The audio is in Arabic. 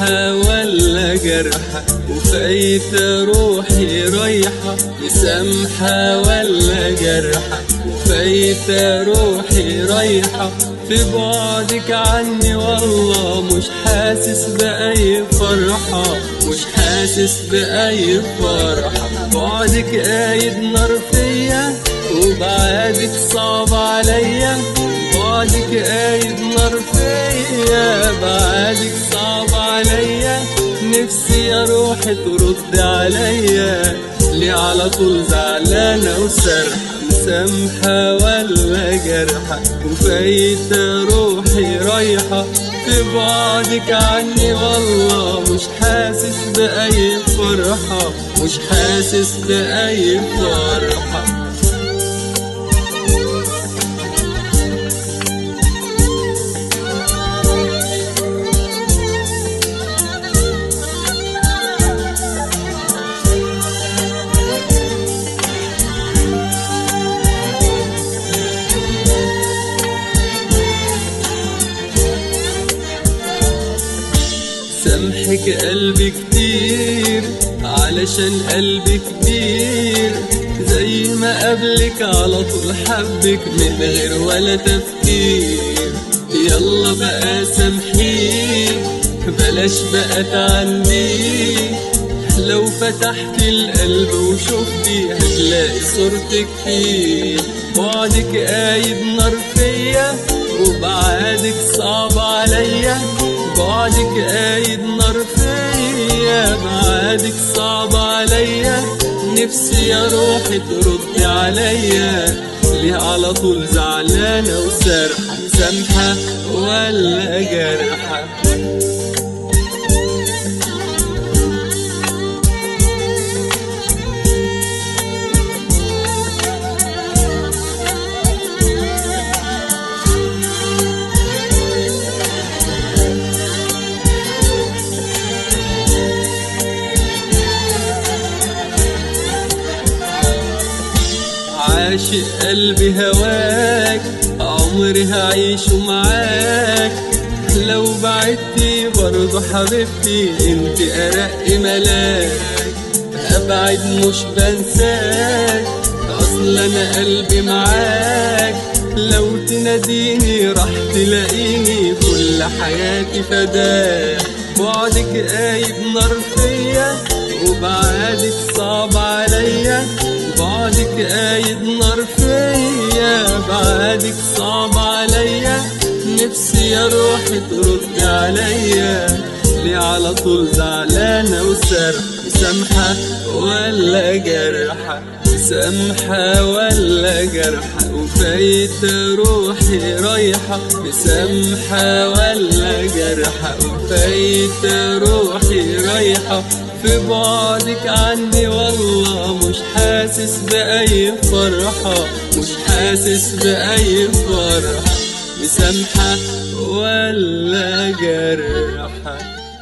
مسامحة ولا جرحة وفايتة روحي رايحة؟ مسامحة ولا جرحة وفايتة روحي رايحة؟ في بعدك عني والله مش حاسس بأي فرحة، مش حاسس بأي فرحة. بعدك قايد نار فيا وبعادك صعب عليا، بعدك قايد نار فيا بعادك صعب عليا. نفسي يا روحي ترد عليا، ليه على طول زعلانة وسرحة؟ مسامحة ولا جرحة وفايتة روحي رايحة؟ في بعدك عني والله مش حاسس بأي فرحة، مش حاسس بأي فرحة. سامحك قلبي كتير علشان قلبي كبير، زي ما قبلك على طول حبك من غير ولا تفكير. يلا بقى سامحيك بلاش بقى تعندي، لو فتحت القلب وشفتي هتلاقي صورتك فيه. بعدك قايد نار فيا وبعادك صعب عليا، بعدك قايد نار فيا بعادك صعب عليا. نفسي يا روحي ترد عليا، ليه على طول زعلانة وسرحة؟ مسامحة ولا جرحة؟ عاشق قلبي هواك عمري هعيشه معاك، لو بعدتي برضو حبيبتي انت أرق ملاك. أبعد مش بنساك أصل أنا قلبي معاك، لو تناديني راح تلاقيني كل حياتي فداك. بعدك قايد نار فيا وبعادك صعب عليا، بعدك قايد نار فيا بعادك صعب عليا. نفسي يا روحي ترد عليا، ليه على طول زعلانة وسرحة؟ مسامحة ولا جرحة؟ مسامحة ولا جرحة وفايتة روحي رايحة؟ مسامحة ولا جرحة وفايتة روحي رايحة؟ في بعدك عني والله مش حاسس بأي فرحة، مش حاسس بأي فرحة. مسامحة ولا جرحة؟